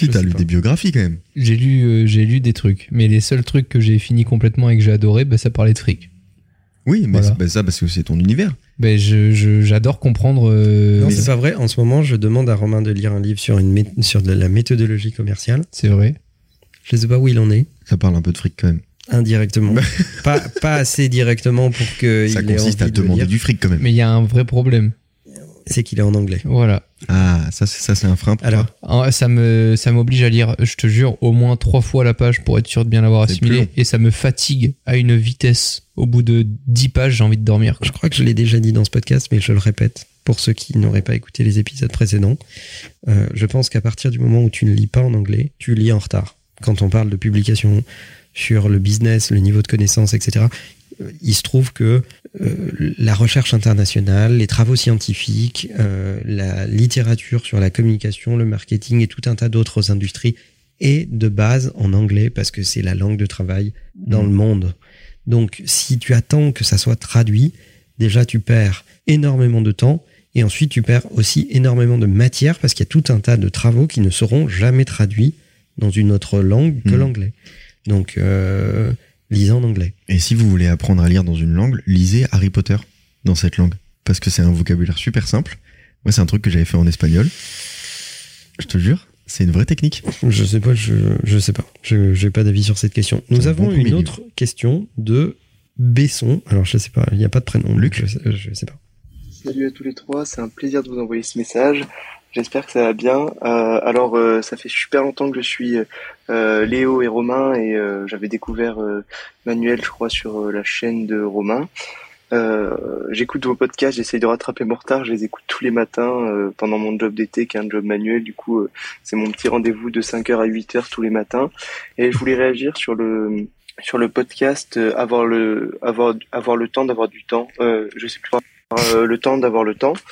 Si, t'as lu des biographies quand même. J'ai lu des trucs, mais les seuls trucs que j'ai fini complètement et que j'ai adoré, ça parlait de fric. Oui, mais voilà. Ça, parce que c'est ton univers. J'adore comprendre. Non, c'est pas vrai. En ce moment, je demande à Romain de lire un livre sur de la méthodologie commerciale. C'est vrai. Je sais pas où il en est. Ça parle un peu de fric quand même. Indirectement. pas assez directement pour que ça consiste à demander du fric quand même. Mais il y a un vrai problème. C'est qu'il est en anglais. Voilà. Ah, ça c'est un frein pour toi. Alors, ça m'oblige à lire, je te jure, au moins 3 fois la page pour être sûr de bien l'avoir assimilé. Et ça me fatigue à une vitesse. Au bout de 10 pages, j'ai envie de dormir. Je crois que je l'ai déjà dit dans ce podcast, mais je le répète pour ceux qui n'auraient pas écouté les épisodes précédents. Je pense qu'à partir du moment où tu ne lis pas en anglais, tu lis en retard. Quand on parle de publication sur le business, le niveau de connaissance, etc., il se trouve que la recherche internationale, les travaux scientifiques, la littérature sur la communication, le marketing et tout un tas d'autres industries est de base en anglais parce que c'est la langue de travail dans le monde. Donc, si tu attends que ça soit traduit, déjà tu perds énormément de temps et ensuite tu perds aussi énormément de matière parce qu'il y a tout un tas de travaux qui ne seront jamais traduits dans une autre langue que l'anglais. Donc, lisez en anglais. Et si vous voulez apprendre à lire dans une langue, lisez Harry Potter dans cette langue. Parce que c'est un vocabulaire super simple. Moi, c'est un truc que j'avais fait en espagnol. Je te jure, c'est une vraie technique. Je sais pas, je sais pas. J'ai pas d'avis sur cette question. Nous avons une autre question de Besson. Alors, je sais pas, il n'y a pas de prénom. Luc, je sais pas. Salut à tous les trois, c'est un plaisir de vous envoyer ce message. J'espère que ça va bien. Ça fait super longtemps que je suis Léo et Romain et j'avais découvert Manuel, je crois, sur la chaîne de Romain. J'écoute vos podcasts, j'essaye de rattraper mon retard, je les écoute tous les matins pendant mon job d'été qui est un job manuel. Du coup, c'est mon petit rendez-vous de 5h à 8h tous les matins. Et je voulais réagir sur le podcast avoir le temps d'avoir du temps. Je sais plus, le temps d'avoir le temps.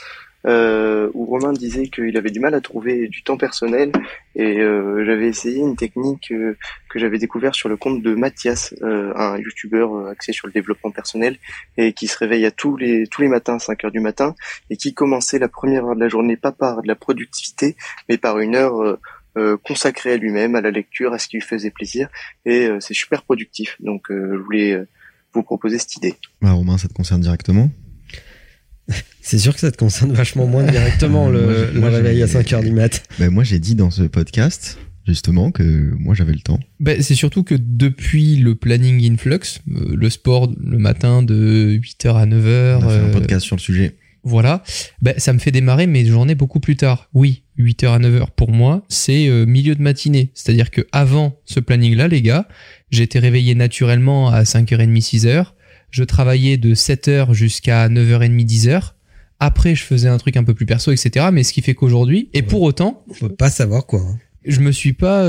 Où Romain disait qu'il avait du mal à trouver du temps personnel et j'avais essayé une technique que j'avais découvert sur le compte de Mathias, un youtubeur axé sur le développement personnel et qui se réveille à tous les matins à 5h du matin et qui commençait la première heure de la journée pas par de la productivité mais par une heure consacrée à lui-même, à la lecture, à ce qui lui faisait plaisir et c'est super productif. Donc je voulais vous proposer cette idée. Romain, ça te concerne directement ? C'est sûr que ça te concerne vachement moins directement le réveil à 5h du mat. Moi, j'ai dit dans ce podcast, justement, que moi, j'avais le temps. C'est surtout que depuis le planning Influx, le sport le matin de 8h à 9h... On a fait un podcast sur le sujet. Voilà. Ça me fait démarrer mes journées beaucoup plus tard. Oui, 8h à 9h, pour moi, c'est milieu de matinée. C'est-à-dire que avant ce planning-là, les gars, j'étais réveillé naturellement à 5h30, 6h. Je travaillais de 7h jusqu'à 9h30, 10h. Après, je faisais un truc un peu plus perso, etc. Mais ce qui fait qu'aujourd'hui, et pour autant... On peut pas savoir quoi. Je me suis pas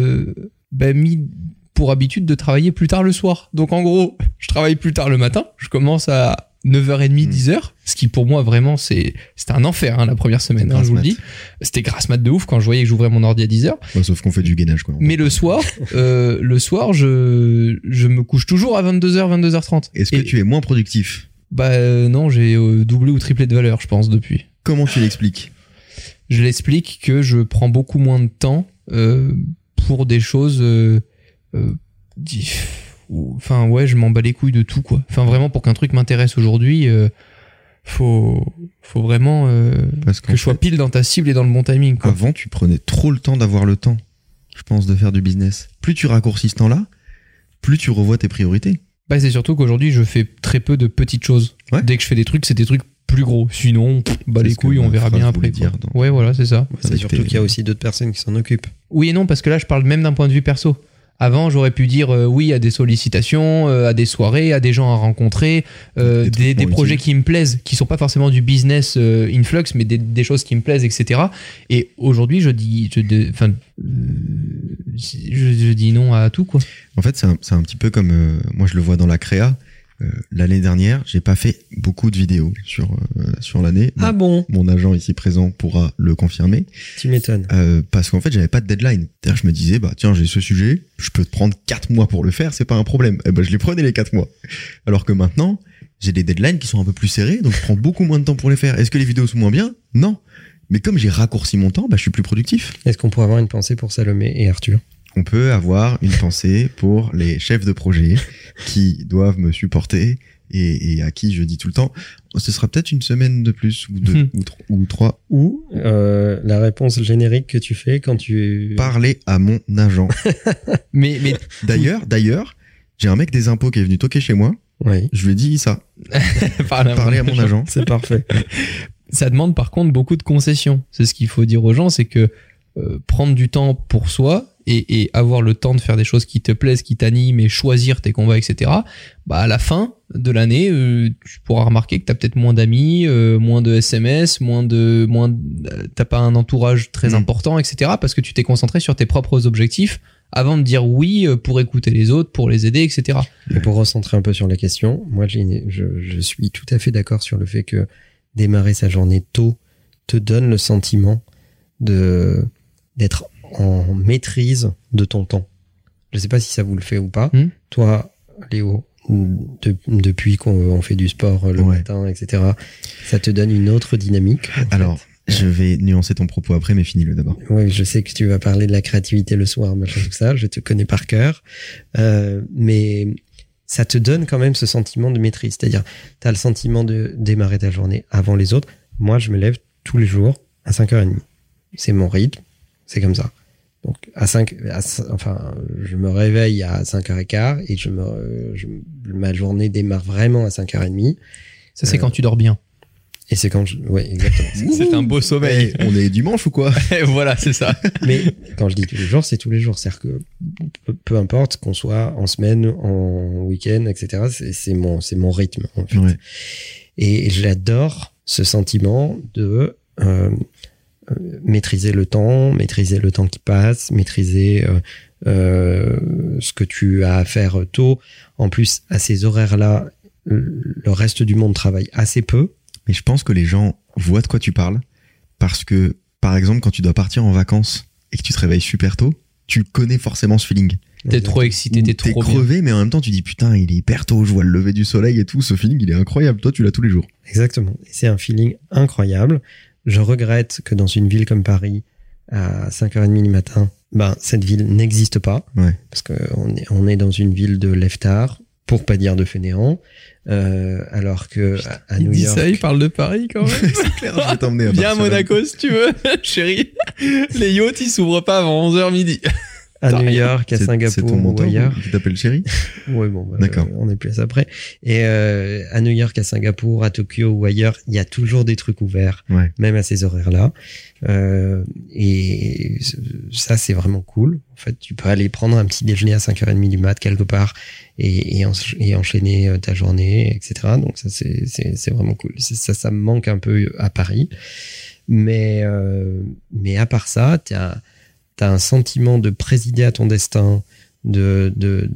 mis pour habitude de travailler plus tard le soir. Donc en gros, je travaille plus tard le matin. Je commence à 9h30, 10h. Ce qui pour moi, vraiment, c'était un enfer la première semaine, je vous le dis. C'était grasse mat de ouf quand je voyais que j'ouvrais mon ordi à 10h. Sauf qu'on fait du gainage, quoi. Mais le soir, je me couche toujours à 22h, 22h30. Est-ce que tu es moins productif ? Non, j'ai doublé ou triplé de valeur, je pense, depuis. Comment tu l'expliques ? Je l'explique que je prends beaucoup moins de temps pour des choses... je m'en bats les couilles de tout, quoi. Enfin, vraiment, pour qu'un truc m'intéresse aujourd'hui, faut vraiment que je sois pile dans ta cible et dans le bon timing, quoi. Avant, tu prenais trop le temps d'avoir le temps, je pense, de faire du business. Plus tu raccourcis ce temps-là, plus tu revois tes priorités. C'est surtout qu'aujourd'hui, je fais très peu de petites choses. Ouais. Dès que je fais des trucs, c'est des trucs plus gros. Sinon, les couilles, on verra bien après. Ouais, voilà, c'est ça. C'est surtout qu'il y a aussi d'autres personnes qui s'en occupent. Oui et non, parce que là, je parle même d'un point de vue perso. Avant, j'aurais pu dire oui à des sollicitations, à des soirées, à des gens à rencontrer, des projets qui me plaisent, qui sont pas forcément du business influx, mais des choses qui me plaisent, etc. Et aujourd'hui, je dis non à tout, quoi. En fait, c'est un petit peu comme moi, je le vois dans la créa. L'année dernière, j'ai pas fait beaucoup de vidéos sur l'année. Ah bon ? Mon agent ici présent pourra le confirmer. Tu m'étonnes. Parce qu'en fait, j'avais pas de deadline. C'est-à-dire, je me disais, tiens, j'ai ce sujet, je peux te prendre 4 mois pour le faire, c'est pas un problème. Je les prenais les 4 mois. Alors que maintenant, j'ai des deadlines qui sont un peu plus serrées, donc je prends beaucoup moins de temps pour les faire. Est-ce que les vidéos sont moins bien ? Non. Mais comme j'ai raccourci mon temps, je suis plus productif. Est-ce qu'on pourrait avoir une pensée pour Salomé et Arthur ? On peut avoir une pensée pour les chefs de projet qui doivent me supporter et à qui je dis tout le temps, ce sera peut-être une semaine de plus ou deux ou trois. Ou la réponse générique que tu fais quand tu... Parler à mon agent. mais D'ailleurs, j'ai un mec des impôts qui est venu toquer chez moi. Oui. Je lui ai dit ça. Parler à mon agent. C'est parfait. Ça demande par contre beaucoup de concessions. C'est ce qu'il faut dire aux gens, c'est que prendre du temps pour soi et avoir le temps de faire des choses qui te plaisent, qui t'animent et choisir tes combats, etc. À la fin de l'année, tu pourras remarquer que t'as peut-être moins d'amis, moins de SMS, t'as pas un entourage très important, etc. Parce que tu t'es concentré sur tes propres objectifs avant de dire oui pour écouter les autres, pour les aider, etc. Et pour recentrer un peu sur la question, moi je suis tout à fait d'accord sur le fait que démarrer sa journée tôt te donne le sentiment d'être en maîtrise de ton temps. Je sais pas si ça vous le fait ou pas. Toi, Léo, depuis qu'on fait du sport le matin, etc., ça te donne une autre dynamique. Alors, je vais nuancer ton propos après, mais finis-le d'abord. Oui, je sais que tu vas parler de la créativité le soir, machin, tout ça. Je te connais par cœur. Mais ça te donne quand même ce sentiment de maîtrise. C'est-à-dire, t'as le sentiment de démarrer ta journée avant les autres. Moi, je me lève tous les jours à 5h30. C'est mon rythme. C'est comme ça. Donc, je me réveille à 5h15 et ma journée démarre vraiment à 5h30. Ça, c'est quand tu dors bien. Et c'est quand ouais, exactement. C'est un beau sommeil. On est dimanche ou quoi? Voilà, c'est ça. Mais quand je dis tous les jours, c'est tous les jours. C'est-à-dire que peu importe qu'on soit en semaine, en week-end, etc., c'est mon rythme, en fait. Ouais. Et j'adore ce sentiment de, maîtriser le temps qui passe, maîtriser ce que tu as à faire tôt. En plus, à ces horaires-là, le reste du monde travaille assez peu. Mais je pense que les gens voient de quoi tu parles, parce que, par exemple, quand tu dois partir en vacances et que tu te réveilles super tôt, tu connais forcément ce feeling. T'es trop excité, t'es trop crevé, bien. Mais en même temps, tu dis putain, il est hyper tôt, je vois le lever du soleil et tout, ce feeling, il est incroyable. Toi, tu l'as tous les jours. Exactement. C'est un feeling incroyable. Je regrette que dans une ville comme Paris, à 5h30 du matin, cette ville n'existe pas. Ouais. Parce qu'on est dans une ville de lève-tard, pour pas dire de fainéants. Alors que à New York... Il parle de Paris quand même. C'est clair, je vais t'emmener à Viens à Monaco si tu veux, chérie. Les yachts, ils s'ouvrent pas avant 11h midi. À New York, à Singapour, c'est ton mentor ou ailleurs. qui t'appelle chérie? Oui, bon, d'accord. On est plus après. Et à New York, à Singapour, à Tokyo ou ailleurs, il y a toujours des trucs ouverts, ouais. Même à ces horaires-là. Et ça, c'est vraiment cool. En fait, tu peux aller prendre un petit déjeuner à 5h30 du mat quelque part et enchaîner ta journée, etc. Donc ça, c'est vraiment cool. Ça me manque un peu à Paris. Mais à part ça, t'as un sentiment de présider à ton destin, de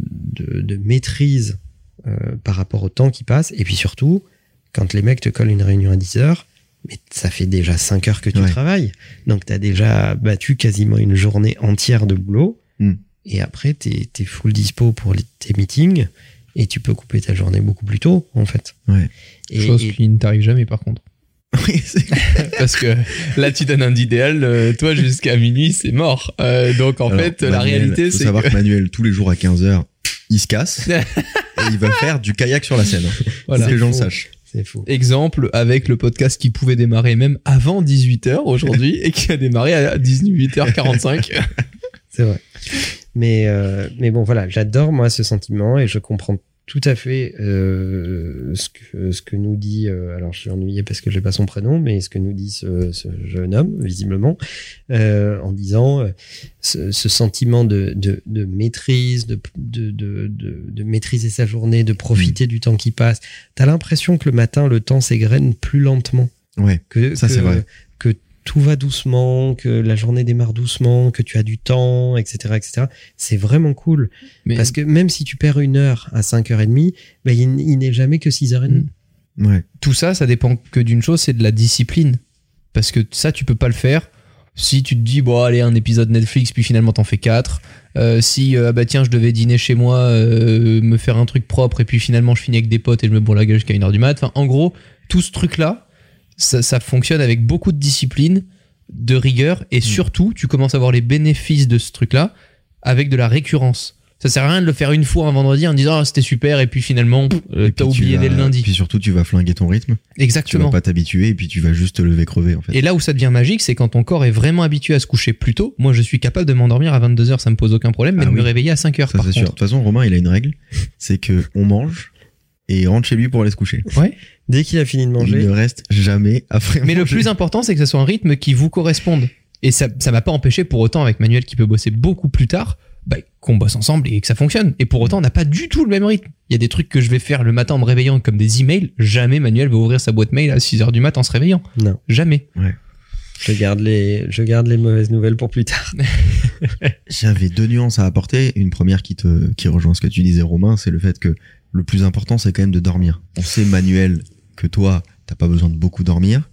maîtrise par rapport au temps qui passe. Et puis surtout, quand les mecs te collent une réunion à 10h, mais ça fait déjà 5 heures que tu travailles. Donc t'as déjà battu quasiment une journée entière de boulot. Et après, t'es full dispo pour tes meetings et tu peux couper ta journée beaucoup plus tôt, en fait. Ouais. Chose qui ne t'arrive jamais, par contre. Oui, parce que là tu donnes un idéal, toi jusqu'à minuit c'est mort. Donc en fait la réalité c'est savoir que Manuel tous les jours à 15h il se casse et il va faire du kayak sur la Seine. Voilà, que les gens le sachent. C'est faux. Exemple avec le podcast qui pouvait démarrer même avant 18h aujourd'hui et qui a démarré à 18h45. C'est vrai. Mais bon voilà, j'adore moi ce sentiment et je comprends tout à fait ce que nous dit, alors je suis ennuyé parce que j'ai pas son prénom, mais ce que nous dit ce jeune homme, visiblement, en disant ce sentiment de maîtrise, de maîtriser sa journée, de profiter du temps qui passe. T'as l'impression que le matin, le temps s'égrène plus lentement. Ouais, ça c'est vrai. Que tout va doucement, que la journée démarre doucement, que tu as du temps, etc., etc. C'est vraiment cool. Mais parce que même si tu perds une heure à 5h30, il n'est jamais que 6h30. Ouais. Tout ça, ça dépend que d'une chose, c'est de la discipline. Parce que ça, tu peux pas le faire. Si tu te dis, bon, allez, un épisode Netflix, puis finalement t'en fais 4. Si, tiens, je devais dîner chez moi, me faire un truc propre, et puis finalement je finis avec des potes et je me bourre la gueule jusqu'à 1h du mat. Enfin, en gros, tout ce truc-là, ça fonctionne avec beaucoup de discipline, de rigueur et surtout, tu commences à voir les bénéfices de ce truc-là avec de la récurrence. Ça sert à rien de le faire une fois un vendredi en disant c'était super et puis finalement t'as oublié dès le lundi. Puis surtout tu vas flinguer ton rythme. Exactement. Tu vas pas t'habituer et puis tu vas juste te lever crevé en fait. Et là où ça devient magique, c'est quand ton corps est vraiment habitué à se coucher plus tôt. Moi je suis capable de m'endormir à 22h, ça me pose aucun problème, mais de me réveiller à 5h ça, par contre. Sûr. De toute façon Romain il a une règle, c'est que on mange et il rentre chez lui pour aller se coucher. Ouais. Dès qu'il a fini de manger. Il ne reste jamais après Mais manger. le plus important c'est que ce soit un rythme qui vous corresponde. Et ça m'a pas empêché pour autant avec Manuel qui peut bosser beaucoup plus tard. Qu'on bosse ensemble et que ça fonctionne. Et pour autant, on n'a pas du tout le même rythme. Il y a des trucs que je vais faire le matin en me réveillant comme des emails. Jamais Manuel va ouvrir sa boîte mail à 6h du matin en se réveillant. Non. Jamais. Ouais. Je garde les mauvaises nouvelles pour plus tard. J'avais 2 nuances à apporter. Une première qui rejoint ce que tu disais Romain, c'est le fait que le plus important c'est quand même de dormir. On sait Manuel que toi, t'as pas besoin de beaucoup dormir.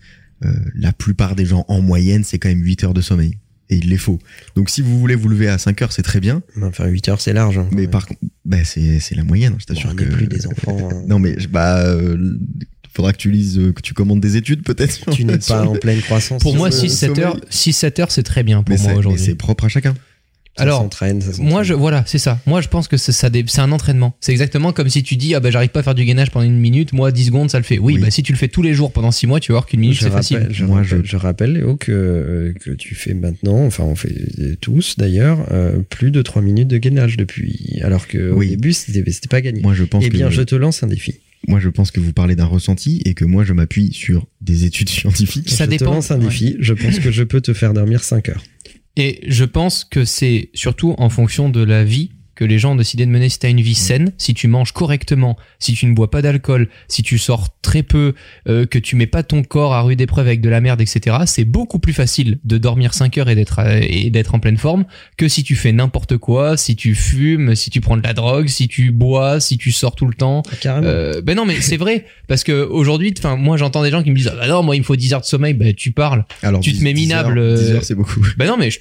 La plupart des gens en moyenne, c'est quand même 8 heures de sommeil. Et il les faut. Donc si vous voulez vous lever à 5 heures, c'est très bien. Enfin 8 heures c'est large. Hein, mais par contre, c'est la moyenne, je t'assure que. On n'est plus des enfants. Hein. Non mais faudra que tu lises, que tu commandes des études peut-être. Tu n'es pas en pleine croissance. Pour moi 6-7 heures c'est très bien pour moi aujourd'hui. Mais c'est propre à chacun. Alors, moi, voilà, c'est ça. Moi, je pense que c'est un entraînement. C'est exactement comme si tu dis, j'arrive pas à faire du gainage pendant 1 minute, moi, 10 secondes, ça le fait. Oui. Si tu le fais tous les jours pendant 6 mois, tu vas voir qu'une minute, c'est facile. Je rappelle, Léo, que tu fais maintenant, enfin, on fait tous d'ailleurs, plus de 3 minutes de gainage depuis. Alors que au début, c'était pas gagné. Moi, je pense je te lance un défi. Moi, je pense que vous parlez d'un ressenti et que moi, je m'appuie sur des études scientifiques. Ça dépend. Je te lance un défi. Je pense que je peux te faire dormir 5 heures. Et je pense que c'est surtout en fonction de la vie que les gens ont décidé de mener. Si tu as une vie saine, si tu manges correctement, si tu ne bois pas d'alcool, si tu sors très peu, que tu mets pas ton corps à rude épreuve avec de la merde, etc., c'est beaucoup plus facile de dormir 5 heures et d'être en pleine forme que si tu fais n'importe quoi, si tu fumes, si tu prends de la drogue, si tu bois, si tu sors tout le temps. Carrément. Non, mais c'est vrai, parce que aujourd'hui, moi j'entends des gens qui me disent non, moi il me faut 10 heures de sommeil. Tu parles. Alors, tu te mets minable. 10 heures, c'est beaucoup. Non, mais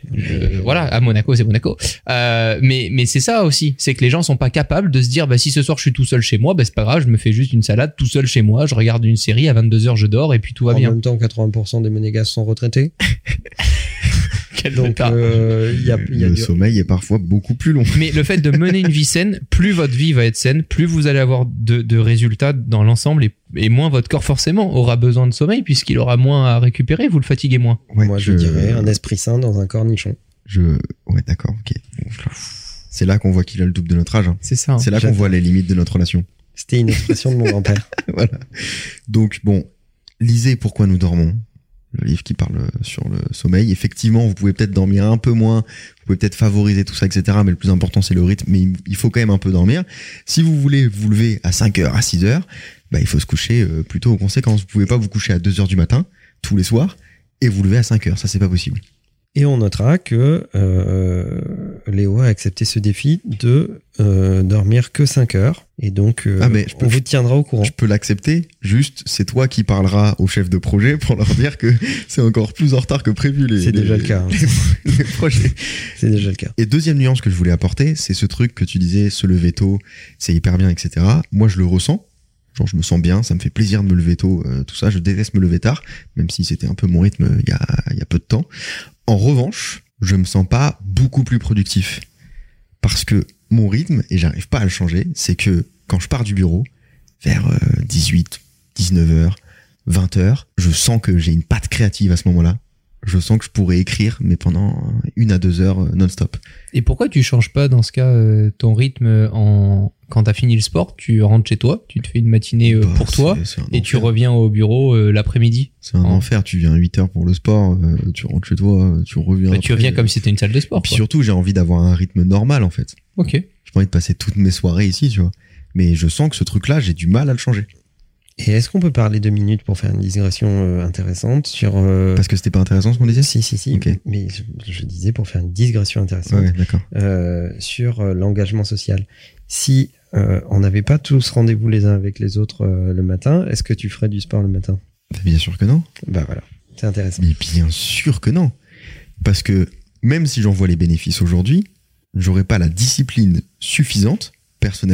voilà, à Monaco, c'est Monaco. Mais c'est ça aussi, c'est que les gens sont pas capables de se dire si ce soir je suis tout seul chez moi, c'est pas grave, je me fais juste une salade tout seul chez moi, je regarde une série, à 22h je dors et puis tout va bien. En même temps, 80% des monégasques sont retraités. Donc le sommeil est parfois beaucoup plus long. Mais le fait de mener une vie saine, plus votre vie va être saine, plus vous allez avoir de résultats dans l'ensemble et moins votre corps forcément aura besoin de sommeil puisqu'il aura moins à récupérer, vous le fatiguez moins. Ouais, moi je dirais un esprit sain dans un cornichon. Ouais, d'accord, ok. C'est là qu'on voit qu'il a le double de notre âge. Hein. C'est ça. C'est là qu'on voit les limites de notre relation. C'était une expression de mon grand-père. Voilà. Donc lisez Pourquoi nous dormons, le livre qui parle sur le sommeil. Effectivement, vous pouvez peut-être dormir un peu moins, vous pouvez peut-être favoriser tout ça, etc. Mais le plus important, c'est le rythme. Mais il faut quand même un peu dormir. Si vous voulez vous lever à 5h, à 6h, il faut se coucher plutôt aux conséquences. Vous pouvez pas vous coucher à 2h du matin, tous les soirs, et vous lever à 5h. Ça, c'est pas possible. Et on notera que Léo a accepté ce défi de dormir que 5 heures. Et donc, on vous tiendra au courant. Je peux l'accepter, juste c'est toi qui parleras au chef de projet pour leur dire que c'est encore plus en retard que prévu. C'est déjà le cas. Les projets. C'est déjà le cas. Et deuxième nuance que je voulais apporter, c'est ce truc que tu disais, se lever tôt, c'est hyper bien, etc. Moi, je le ressens. Genre, je me sens bien, ça me fait plaisir de me lever tôt, tout ça. Je déteste me lever tard, même si c'était un peu mon rythme il y a peu de temps. En revanche, je me sens pas beaucoup plus productif. Parce que mon rythme, et j'arrive pas à le changer, c'est que quand je pars du bureau, vers 18, 19h, 20h, je sens que j'ai une patte créative à ce moment-là. Je sens que je pourrais écrire, mais pendant 1 à 2 heures non-stop. Et pourquoi tu changes pas dans ce cas ton rythme quand t'as fini le sport, tu rentres chez toi, tu te fais une matinée pour toi et tu reviens au bureau l'après-midi. C'est un enfer, tu viens à 8h pour le sport, tu rentres chez toi, tu reviens. Tu reviens comme si c'était une salle de sport. Et puis surtout, j'ai envie d'avoir un rythme normal en fait. Ok. J'ai pas envie de passer toutes mes soirées ici, tu vois. Mais je sens que ce truc-là, j'ai du mal à le changer. Et est-ce qu'on peut parler 2 minutes pour faire une digression intéressante sur... Parce que c'était pas intéressant ce qu'on disait ? Si. Okay. Mais je disais pour faire une digression intéressante. Ouais, d'accord. Sur l'engagement social. Si on n'avait pas tous rendez-vous les uns avec les autres le matin, est-ce que tu ferais du sport le matin ? Bien sûr que non. Voilà, c'est intéressant. Mais bien sûr que non. Parce que même si j'en vois les bénéfices aujourd'hui, j'aurais pas la discipline suffisante, personnellement,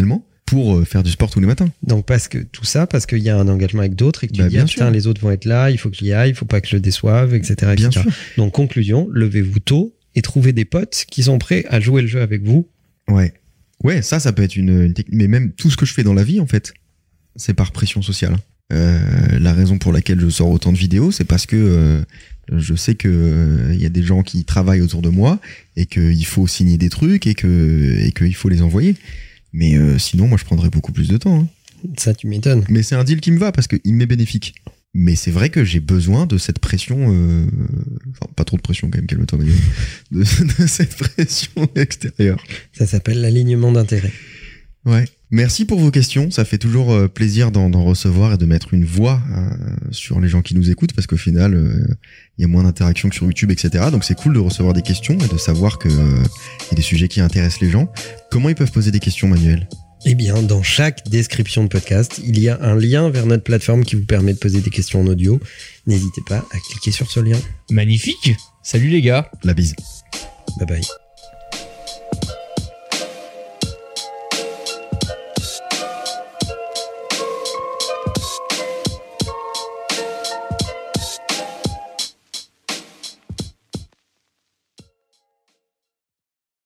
pour faire du sport tous les matins. Donc parce qu'il y a un engagement avec d'autres et que tu dis putain, les autres vont être là, il faut que j'y aille, il faut pas que je le déçoive, etc. Bien sûr. Donc conclusion, levez-vous tôt et trouvez des potes qui sont prêts à jouer le jeu avec vous. Ouais, ça peut être une technique. Mais même tout ce que je fais dans la vie, en fait, c'est par pression sociale. La raison pour laquelle je sors autant de vidéos, c'est parce que je sais que y a des gens qui travaillent autour de moi et qu'il faut signer des trucs et qu'il faut les envoyer. Mais sinon, moi, je prendrais beaucoup plus de temps. Ça, tu m'étonnes. Mais c'est un deal qui me va parce qu'il m'est bénéfique. Mais c'est vrai que j'ai besoin de cette pression, enfin pas trop de pression quand même, calme-toi, de cette pression extérieure. Ça s'appelle l'alignement d'intérêts. Ouais. Merci pour vos questions, ça fait toujours plaisir d'en recevoir et de mettre une voix sur les gens qui nous écoutent, parce qu'au final, il y a moins d'interaction que sur YouTube, etc. Donc c'est cool de recevoir des questions et de savoir qu'il y a des sujets qui intéressent les gens. Comment ils peuvent poser des questions, Manuel ? Eh bien, dans chaque description de podcast, il y a un lien vers notre plateforme qui vous permet de poser des questions en audio. N'hésitez pas à cliquer sur ce lien. Magnifique. Salut les gars. La bise. Bye bye.